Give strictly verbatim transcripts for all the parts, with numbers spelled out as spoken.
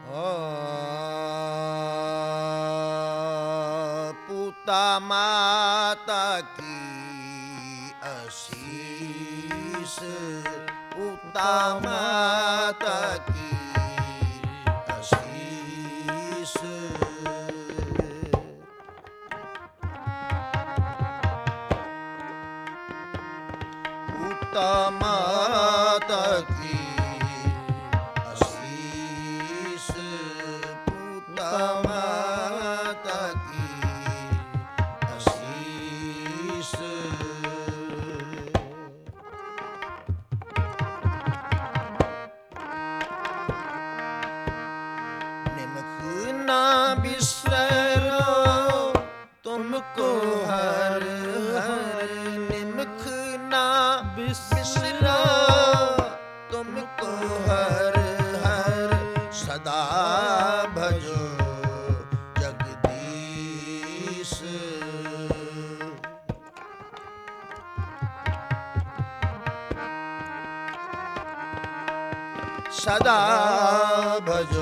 पूता माता की आशीष, पूता माता की आशीष। पूता माता की आशीष, पूता माता की आशीष। निमख ना बिसरो तुमको हर हर, निमख ना बिसरो तुमको हर हर। सदा भजो जगदीश, सदा भजो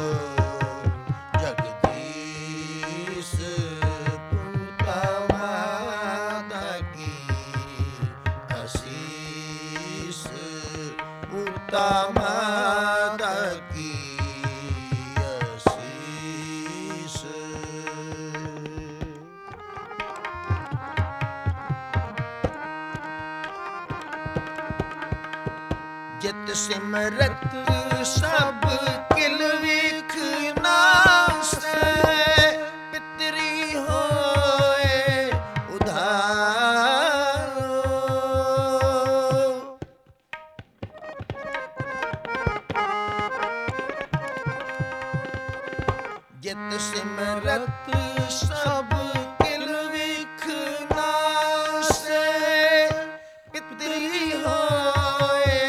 जगदीश। पूता माता की आशीष, पूता माता की आशीष। जित सिमरत सब किल विख नासै, पितरी होए उधारो। जित सिमरत सब किल विख नासै, पितरी होए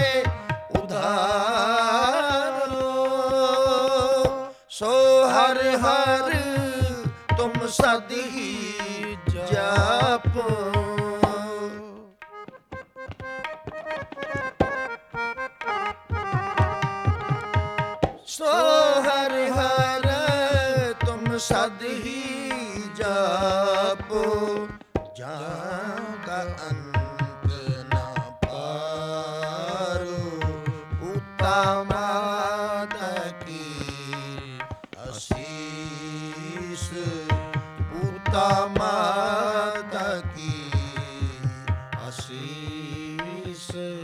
उधारो। सो हर हर तुम सद ही जापो, सो हर हर तुम सद ही जापो। जाका अंत ना पारो, पूता माता की आशीष, पूता माता की आशीष।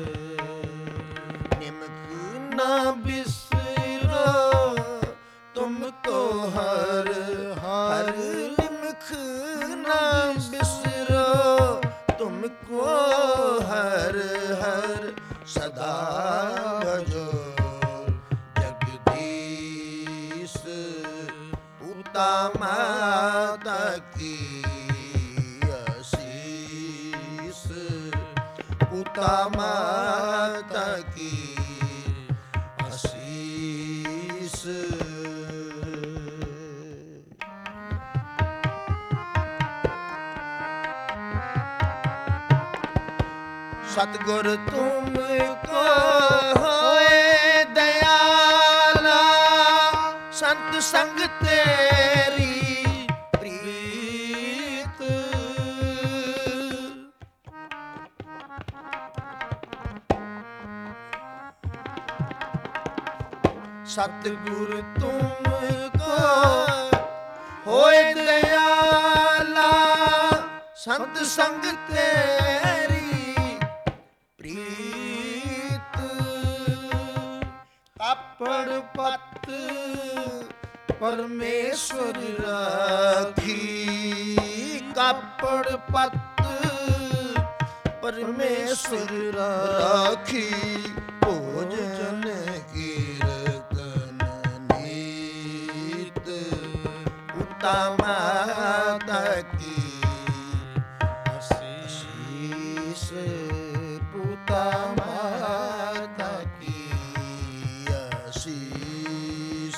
निमक ना बिसरो तुमको हर हर, निमख ना बिसरो तुमको हर हर। सदा भजो जगदीश, पूता माता की आशीष, पूता माता की आशीष। सतगुर तुमको होए दयाला, संत संग तेरी प्रीत। सतगुर तुमको होए दयाला, संत संग तेरी प्रीत। कापड़ पत परमेश्वर राखी, कापड़ पत परमेश्वर राखी। भोजन कीर्तन नीत, पूता माता की आशीष, पूता माता की आशीष।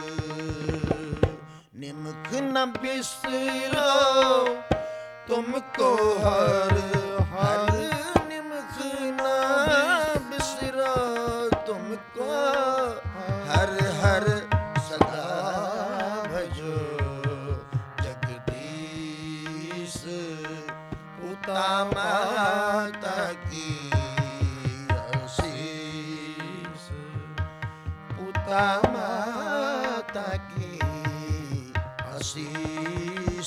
निमख न बिसरो तुमको हर हर, निमख न बिसरो तुमको हर हर। सदा पिता माता की आशीष।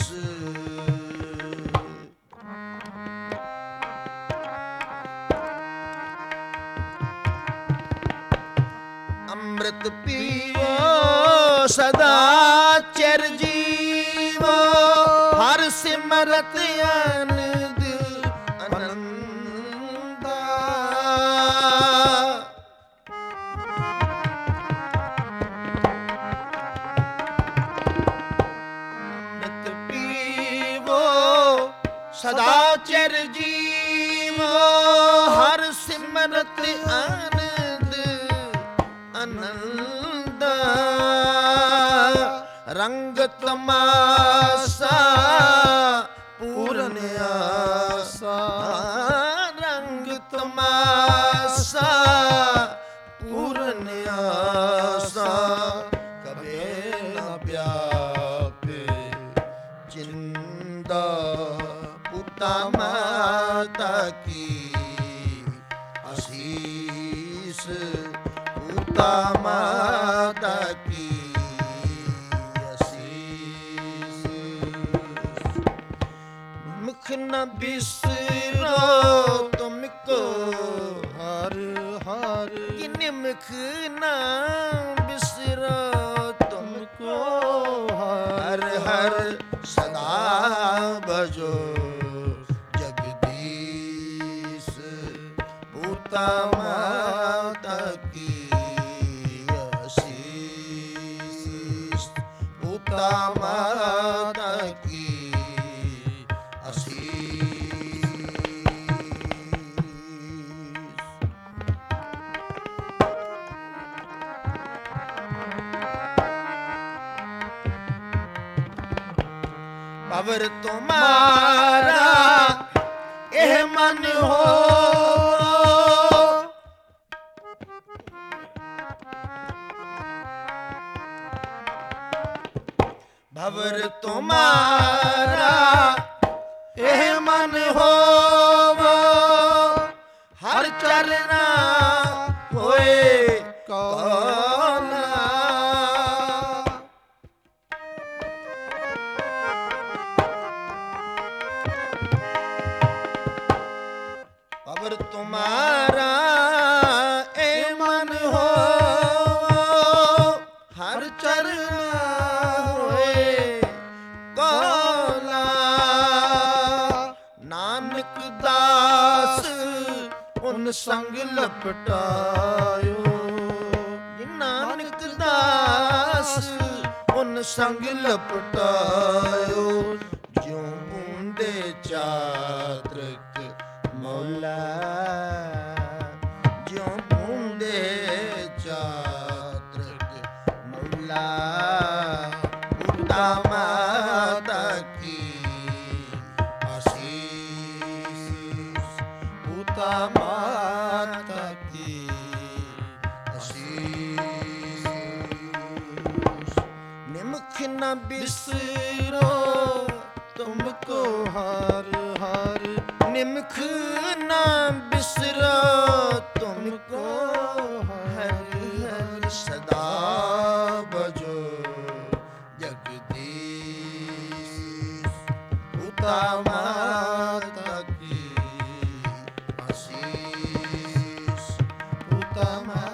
अमृत पीवो सदा चिर जीवो, हर सिमरत आनंद आनंदा। अमृत पीवो सदा चिर जीवो, हर सिमरत आनंद आनंद। रंग तमाशा पूरन आसा, रंग तमाशा पूरन आसा। कभी न व्यापे जिंदा पिता माता की आशीष, पिता माता की आशीष। मुख न बिसरो तुमको हर हर, कि निमुख न बिसरो तुमको हर हर। सदा भजो जगदीश, पिता माता की पिता माता की आशीष। पवर तुम्हारा एह मन हो, भवर तुम्हारा एह मन हो, हर चलना होए कौना। भवर तुम्हारा एह मन हो, हर चलना नानक दास उन संग लपटायो। नानक दास उन संग लपटायो, ज्यों बूंदे चातक मौला, ज्यों बूंदे चातक मौला। पिता माता की पिता माता की आशीष। निमुख न बिसरो तुमको हर हर, निमुख न बिसरो तुमको हर हर। सदा भजो जगदीश, पिता माता की आशीष, पिता माता